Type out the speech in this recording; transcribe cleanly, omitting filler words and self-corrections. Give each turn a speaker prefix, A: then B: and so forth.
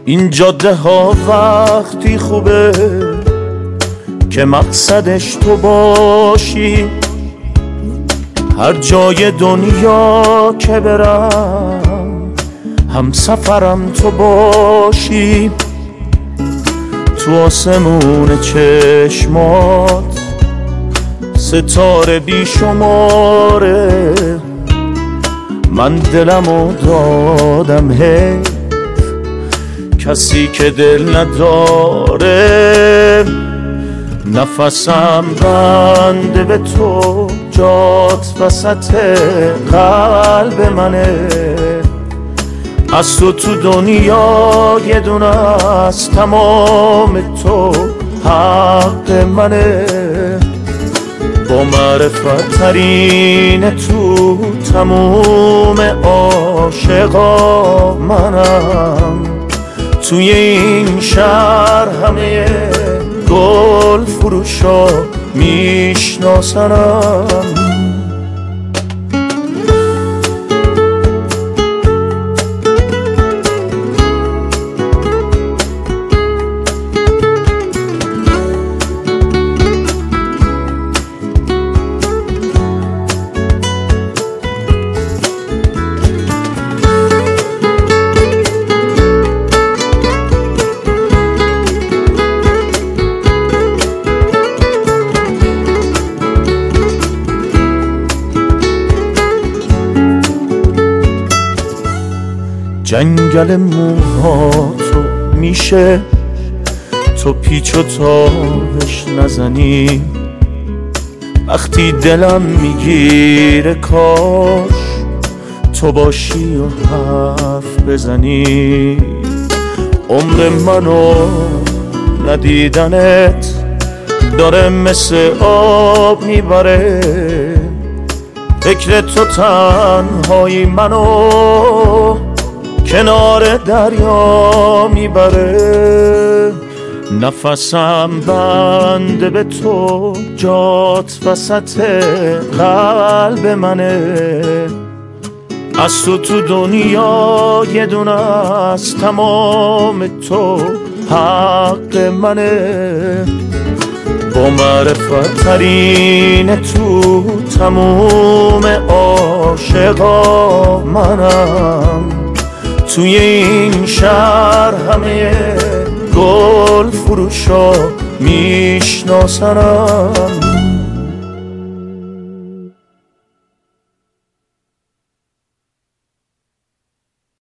A: این جاده ها وقتی خوبه که مقصدش تو باشی، هر جای دنیا که برم هم سفرم تو باشی. تو آسمون چشمات ستاره بیشماره، من دلمو دادم کسی که دل نداره. نفسم بنده به تو، جات وسط قلب منه. از تو دنیا یه دونه از تمام تو حق منه. با معرفت ترین تو تموم عاشقا منم. توی این شهر همه گل فروشا میشناسنم. جنگل موهاتو میشه تو پیچ و تابش نزنی. وقتی دلم میگیره کاش تو باشی و حرف بزنی. عمر منو ندیدنت داره مثل آب میبره. فکر تو تنهایی منو کنار دریا میبره. نفسم بنده به تو، جات وسط قلب منه. از تو دنیا یه دونه از تمام تو حق منه. با معرفت ترین تو تموم عاشقا منم. توی این شهر همه گل فروشا میشناسنم.